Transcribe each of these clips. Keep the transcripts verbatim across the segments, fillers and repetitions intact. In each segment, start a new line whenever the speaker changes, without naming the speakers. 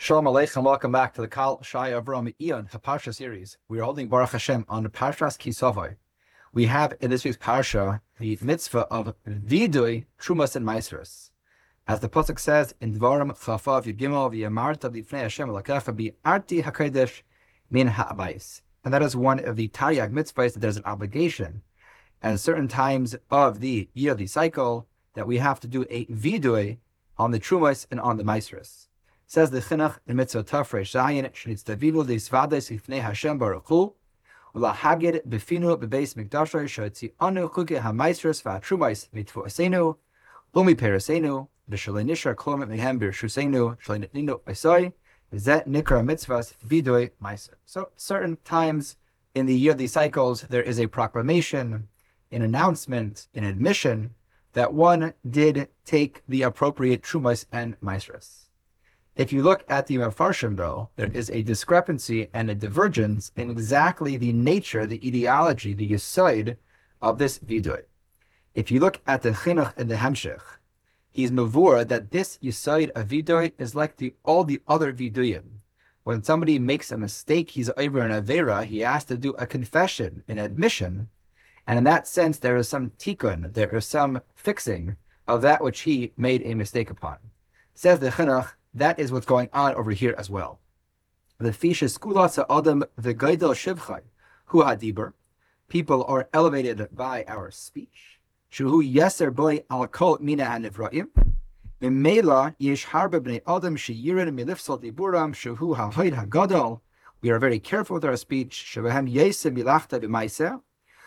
Shalom Aleichem, welcome back to the Kal Shai Avram Ion Parsha series. We are holding Baruch Hashem on the Parshas Kisavai. We have in this week's Parsha the mitzvah of Vidui, Trumas and Maasros. As the Pasuk says in Dvarim Chafav Yudgimel V'yamarta B'fnei Hashem L'kacha Bi'arti HaKodesh Min Ha'abayis. And that is one of the Taryag mitzvahs that there's an obligation at certain times of the yearly cycle that we have to do a Vidui on the Trumas and on the Maasros. Says the Chinuch in Mitzvah Tafresh Zayin, Shnitztavilu Deisvades Ifnei Hashem Baruch Hu, Ulahagid Befinu Bebeis Mikdashay Shotzi Anu Chuke HaMaasros VaTrumais Mitfu Asenu, Lumi Perasenu, V'Shalenishar Klom Mehem Birshusenu, Shalenitninu Isoi, Zet Nikra Mitzvahs Vidui Maasros. So certain times in the yearly cycles there is a proclamation, an announcement, an admission that one did take the appropriate Trumas and Maasros. If you look at the Mefarshim, though, there is a discrepancy and a divergence in exactly the nature, the ideology, the yesod of this vidui. If you look at the Chinuch and the Hemshech, he's mavur that this yesod of vidui is like the all the other viduyim. When somebody makes a mistake, he's over an avera, he has to do a confession, an admission, and in that sense, there is some tikkun, there is some fixing of that which he made a mistake upon. Says the Chinuch, that is what's going on over here as well. The fish is skulas adam the gaidel shivchai hu hadiber. People are elevated by our speech. Shuhu yeser boy al kol mina hanivraim. Mimela yesh harbe bnei adam sheyirin milifsal diburam shuhu ha'hoid hagadol. We are very careful with our speech. Shevahem yesem milachta b'maiser.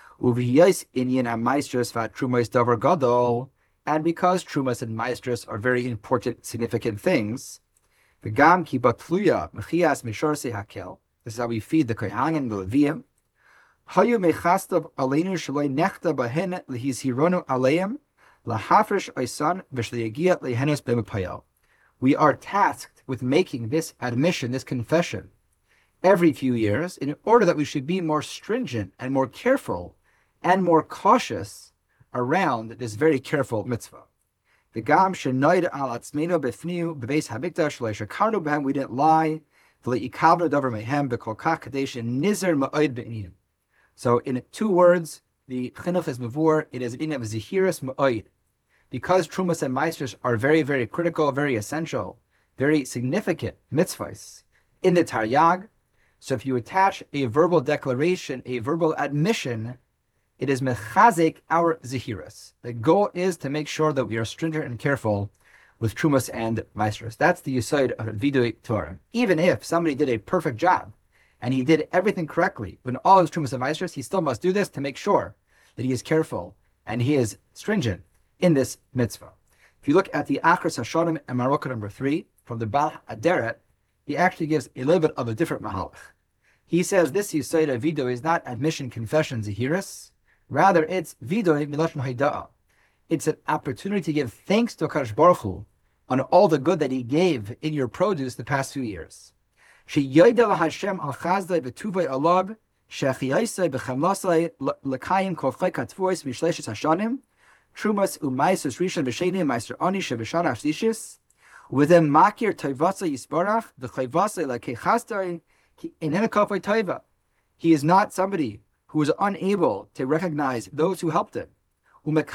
Uviyes inyan ha'maestros va'trumais davar gadol. And because Trumas and Maasros are very important, significant things, v'gam ki batluya mechias mishorse hakel. This is how we feed the kohanim, the Leviim. Hayu mechastav aleinu shaloi nechta bahen lehizhironu aleim lahafresh oisan v'shleyagia lehenus b'mepayel. We are tasked with making this admission, this confession, every few years, in order that we should be more stringent and more careful and more cautious around this very careful mitzvah. The gam shenoid al atzmeinu befniu bebeis hamikdash leishakarnu behem. We didn't lie. V'leikavnu davar mehem bekolkach kadesh nizer ma'od be'inim. So in two words, the chinuch is mavur. It is an inyan of zehiras ma'od. Because trumas and maasros are very, very critical, very essential, very significant mitzvahs in the Taryag. So if you attach a verbal declaration, a verbal admission, it is mechazik our zehiras. The goal is to make sure that we are stringent and careful with trumas and maasros. That's the yesod of vidui Torah. Even if somebody did a perfect job and he did everything correctly with all his trumas and maasros, he still must do this to make sure that he is careful and he is stringent in this mitzvah. If you look at the Achros Hashonim and Marokah number three from the Baal Aderet, he actually gives a little bit of a different mahalach. He says this yesod of vidui is not admission, confession, zehiras. Rather, it's vidui milashon haida'a. It's an opportunity to give thanks to HaKadosh Baruch Hu on all the good that He gave in your produce the past few years. Sheyoyda Hashem al chazdai v'tuvay alab shechiyaisai b'chamlasai l'kayim kofchai katvois mishleshes hashanim trumas u'maisus rishon v'shenim meister ani shev'shan asishis within makir toivasa yisbarach v'chayvasa l'kei chazdai inena kofay toiva. He is not somebody who was unable to recognize those who helped him. So a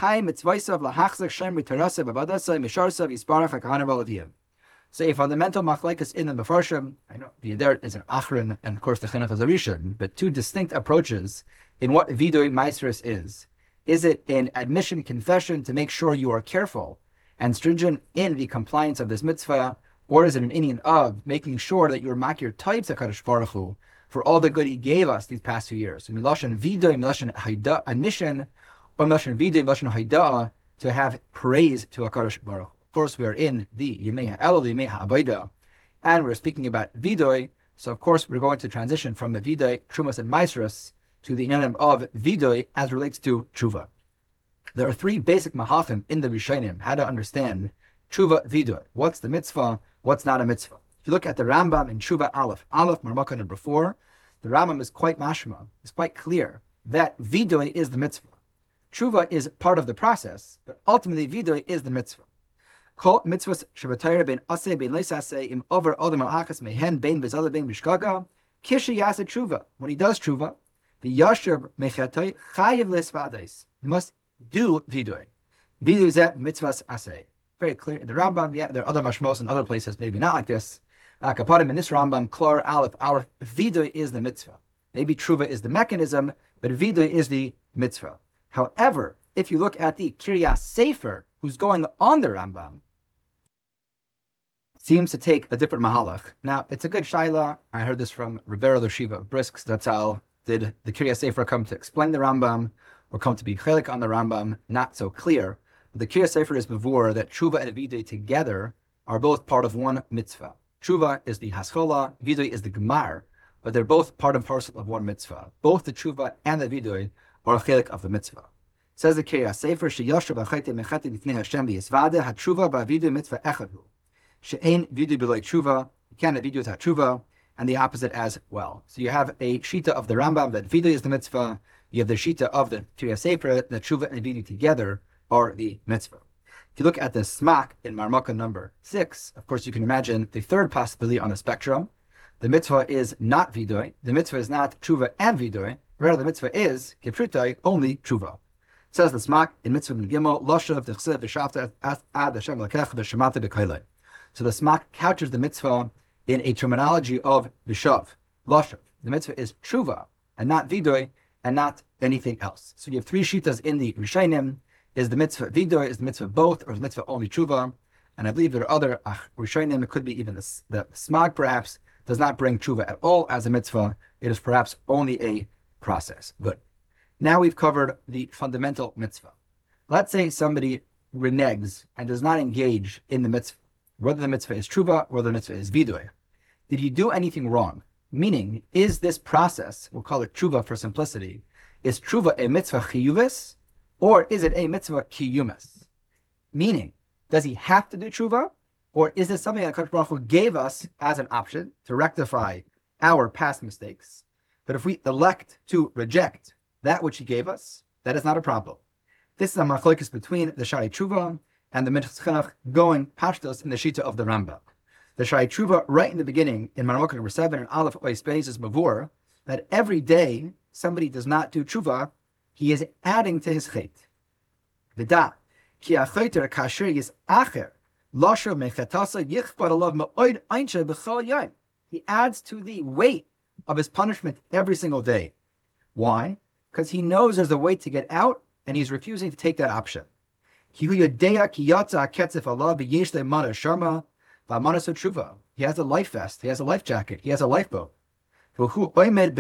fundamental machlekes in the Mefarshim, I know the Aderet is an Achron, and of course the Chinuch is a Rishon, but two distinct approaches in what vidui maasros is. Is it an admission, confession to make sure you are careful and stringent in the compliance of this mitzvah, or is it an inyan of making sure that you are makir types of HaKadosh Baruch Hu for all the good He gave us these past few years? So milashon vidui, milashon haida, admission, or milashon vidui, milashon haida, to have praise to HaKadosh Baruch Hu. Of course, we are in the Yemei Ha'elul, the Yemei Ha'abayda, and we're speaking about vidui. So of course, we're going to transition from the vidui, trumas and maasros, to the inyan of vidui as relates to tshuva. There are three basic mahachim in the Rishonim how to understand tshuva vidui. What's the mitzvah? What's not a mitzvah? If you look at the Rambam in Tshuva Aleph, Aleph Marmaka number four, the Rambam is quite mashma, is quite clear that vidui is the mitzvah. Tshuva is part of the process, but ultimately vidui is the mitzvah. Kol mitzvahs shabbatayra ben aseh ben leisaseh im over odem al achas mehen ben bezaleh ben mishkaga kishi yasa tshuva. When he does tshuva, the yasher mechatay chayiv lesvades. He must do vidoy. Vidoy is that mitzvahs aseh. Very clear in the Rambam. Yeah, there are other mashmos in other places, maybe not like this. Akapadim in this Rambam, Klor Aleph, our vidoy is the mitzvah. Maybe tshuva is the mechanism, but vidoy is the mitzvah. However, if you look at the Kiryas Sefer, who's going on the Rambam, seems to take a different mahalach. Now, it's a good shaila. I heard this from Rivera Lashiva of Brisks. That's how did the Kiryas Sefer come to explain the Rambam or come to be chelik on the Rambam? Not so clear. The Kiryas Sefer is before that tshuva and vidoy together are both part of one mitzvah. Tshuva is the haschola, vidoy is the gemar, but they're both part and parcel of one mitzvah. Both the tshuva and the vidoy are a chelik of the mitzvah. Says the Kiryas Sefer, sheyosher b'chayte mechate b'fnei Hashem b'yisvade hatshuva b'vidoy mitzvah echadu. She'ein vidoy b'loy tshuva, you can't have vidoy without tshuva, and the opposite as well. So you have a shita of the Rambam that vidoy is the mitzvah. You have the shita of the Kiryas Sefer that tshuva and vidoy together are the mitzvah. If you look at the smak in Marmukah number six, of course you can imagine the third possibility on the spectrum. The mitzvah is not vidoy. The mitzvah is not tshuva and vidoy. Rather, the mitzvah is kiprutai, only tshuva. It says the smak in mitzvah min gimel loshav dechsev v'shavta ad Hashem lekech v'shemata b'kailei. So the smak couches the mitzvah in a terminology of vishav, loshav. The mitzvah is tshuva and not vidoy and not anything else. So you have three shitas in the Rishayim. Is the mitzvah vidoy, is the mitzvah both, or is the mitzvah only tshuva? And I believe there are other uh, Rishonim, it could be even the, the smag perhaps, does not bring tshuva at all as a mitzvah. It is perhaps only a process. Good. Now we've covered the fundamental mitzvah. Let's say somebody reneges and does not engage in the mitzvah, whether the mitzvah is tshuva, whether the mitzvah is vidoy. Did he do anything wrong? Meaning, is this process, we'll call it tshuva for simplicity, is tshuva a mitzvah chiyuvis, or is it a mitzvah kiyumas? Meaning, does he have to do tshuva? Or is this something that HaKadosh Baruch Hu gave us as an option to rectify our past mistakes? But if we elect to reject that which he gave us, that is not a problem. This is a machlokes between the Shari Tshuva and the Minchas Chinuch going pashtos in the Shita of the Rambam. The Shari Tshuva, right in the beginning, in Marmukah number seven, and Aleph Ois Beis is mavur, that every day somebody does not do tshuva, he is adding to his chait. V'da, ki achoyter kasher yis acher, losher mechatasa yichbar alav ma'oid einshe b'chol yom. He adds to the weight of his punishment every single day. Why? Because he knows there's a way to get out, and he's refusing to take that option. He has a life vest. He has a life jacket. He has a lifeboat. So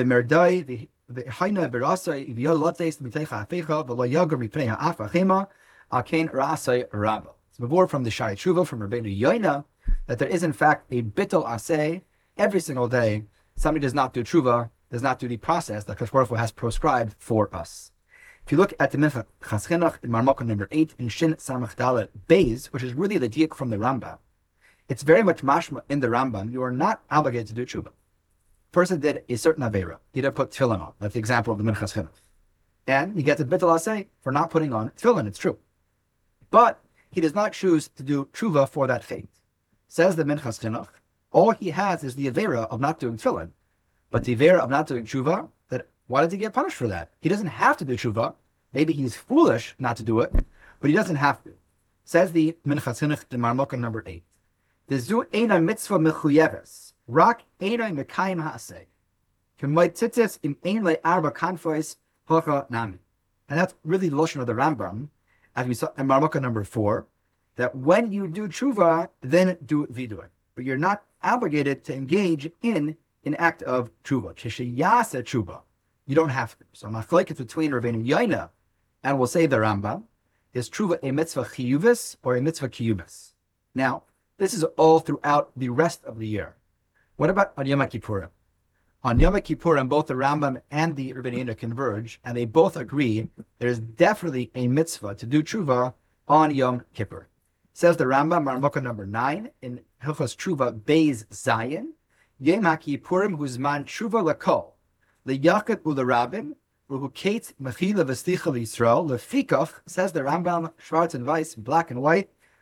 before from the Shai Tshuva, from Rabbeinu Yoina, that there is in fact a bittul aseh every single day. Somebody does not do tshuva, does not do the process that HaKadosh Baruch Hu has prescribed for us. If you look at the Minchas Chinuch in Marmukah number eight in Shin Samach Dalet Beis, which is really the diak from the Rambam, it's very much mashma in the Rambam. You are not obligated to do tshuva. Person did a certain avera. He didn't put tefillin on. That's the example of the Minchas Chinuch. And he gets a bittul aseh for not putting on tefillin. It's true. But he does not choose to do tshuva for that fate. Says the Minchas Chinuch, all he has is the avera of not doing tefillin. But the avera of not doing tshuva, that why did he get punished for that? He doesn't have to do tshuva. Maybe he's foolish not to do it, but he doesn't have to. Says the Minchas Chinuch in Marmukah number eight. The zu eina mitzvah mechuyeves, rak eina mekayim haaseh. K'moitzitzis im ein le arba kanfois hocha nami. And that's really the lashon of the Rambam, as we saw in Marmukah number four, that when you do tshuva, then do vidoy. But you're not obligated to engage in an act of tshuva. Kishiyasa tshuva. You don't have to. So machlokes between Rabbeinu Yoina and we'll say the Rambam, is tshuva a mitzvah chiyuvis or a mitzvah kiyumis? Now, this is all throughout the rest of the year. What about on Yom Kippurim? On Yom Kippurim, both the Rambam and the Rabbeinu Yoina converge, and they both agree there's definitely a mitzvah to do tshuva on Yom Kippur. Says the Rambam, Marmukah number nine, in Hilchos Tshuva Beis Zayin, Yom Kippurim huzman tshuva lakol, liyakut ularabim, uhukeit mechila v'sticha l'Yisrael, lefikach, says the Rambam, Schwarz and Weiss, black and white,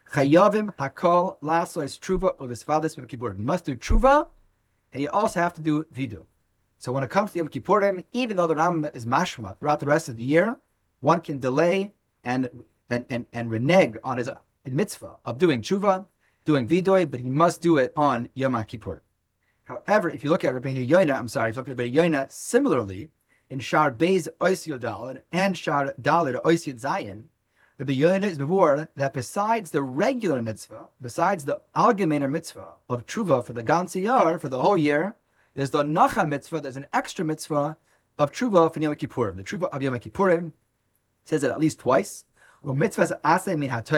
Chayavim hakol lasois tshuva u'visvadas Yom Kippurim. You must do tshuva, and you also have to do vidu. So when it comes to Yom Kippurim, even though the Rambam is mashma throughout the rest of the year, one can delay and and and, and renege on his mitzvah of doing tshuva, doing vidoy, but he must do it on Yom Kippur. However, if you look at Rabbeinu Yoina, I'm sorry, if you look at Rabbeinu Yoina, similarly, in Shar Beis Ois Yodalad and Shar Dalad Ois Yod Zayin, Rabbeinu Yoina is before that besides the regular mitzvah, besides the allgemeiner mitzvah of tshuva for the ganze Yar, for the whole year, there's the Nacha mitzvah, there's an extra mitzvah of tshuva for Yom Kippurim. The tshuva of Yom Kippurim says it at least twice. You have to have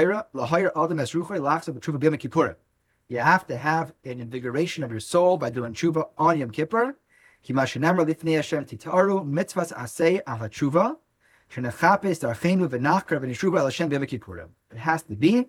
an invigoration of your soul by doing tshuva on Yom Kippur. It has to be.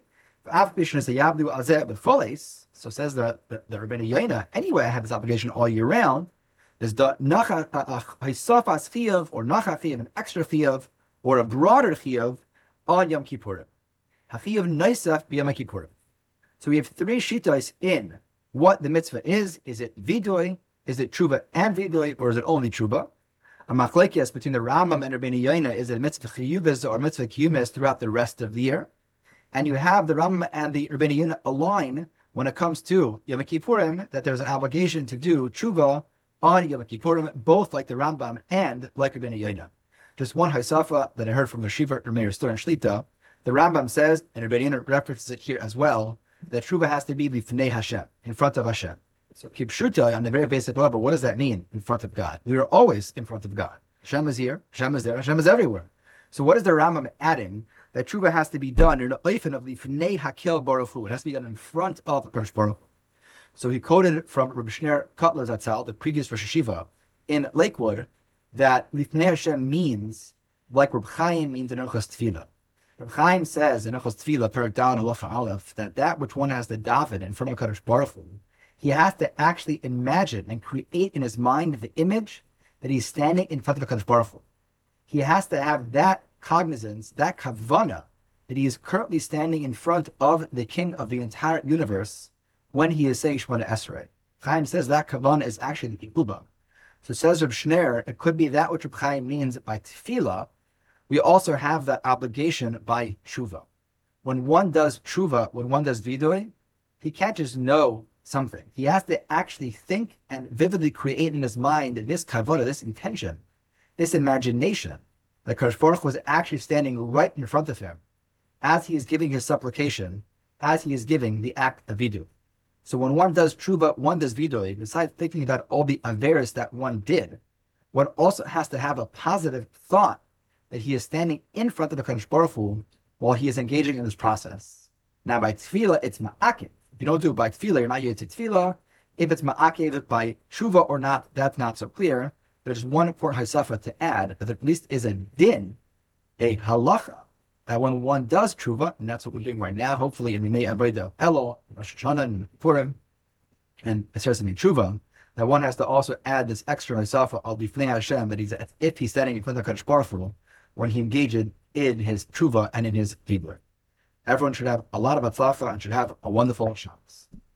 So says the, the, the Rabbeinu Yoina, anyway, I have this obligation all year round. There's the nacha haisafas chiyuv or nacha chiyuv, an extra chiyuv, or a broader chiyuv on Yom Kippurim. Hachiyuv naisaf b'Yom Kippurim. So we have three shittos in what the mitzvah is. Is it vidoy? Is it tshuva and vidoy, or is it only tshuva? A machlekes between the Rambam and Rabbeinu Yoina is it mitzvah chiyuvis or mitzvah kiyumis throughout the rest of the year. And you have the Rambam and the Rabbeinu Yoina align when it comes to Yom Kippurim, that there's an obligation to do tshuva on Yom Kippurim, both like the Rambam and like Rabbeinu Yoina. Just one haisafa that I heard from the Shiva Meir Stor and Shlita, the Rambam says, and Rabbeinu Yoina references it here as well, that tshuva has to be b'fnei Hashem, in front of Hashem. So keep shuta on the very basic level, what does that mean, in front of God? We are always in front of God. Hashem is here, Hashem is there, Hashem is everywhere. So what is the Rambam adding? That tshuva has to be done in the oifen of the Fnei Hakel Baruch Hu. It has to be done in front of the Baruch Hu. So he quoted from Rabbi Shneur Kotler Zatzal, the previous Rosh Hashiva in Lakewood, that Lifnei Hashem means like Reb Chaim means in Orchos Tefillah. Reb Chaim says in Orchos Tefillah, Perek Down Halacha Aleph, that that which one has to daven in front of Kadosh Baruch Hu, he has to actually imagine and create in his mind the image that he's standing in front of Kadosh Baruch Hu. He has to have that cognizance, that kavana, that he is currently standing in front of the king of the entire universe when he is saying Shemona Esrei. Chaim says that kavana is actually the Ibuba. So says Reb Shneur, it could be that which Reb Chaim means by tefillah. We also have that obligation by tshuva. When one does tshuva, when one does vidoy, he can't just know something. He has to actually think and vividly create in his mind this kavana, this intention, this imagination, that Kadosh Baruch Hu was actually standing right in front of him as he is giving his supplication, as he is giving the act of vidu. So when one does tshuva, one does vidu, besides thinking about all the averis that one did, one also has to have a positive thought that he is standing in front of the Kadosh Baruch Hu while he is engaging in this process. Now by tefillah, it's ma'akev. If you don't do it by tefillah, you're not yet to tefillah. If it's ma'akev by tshuva or not, that's not so clear. There's one important hasafa to add, that at least is a din, a halacha, that when one does tshuva, and that's what we're doing right now, hopefully in the May Avodah Elul, Rosh Hashanah, and Purim, and especially in tshuva, that one has to also add this extra hasafa al bifnei Hashem, that he's if he's standing in front of Kadosh Baruch Hu when he engages in his tshuva and in his vidur. Everyone should have a lot of atzlacha and should have a wonderful Shabbos.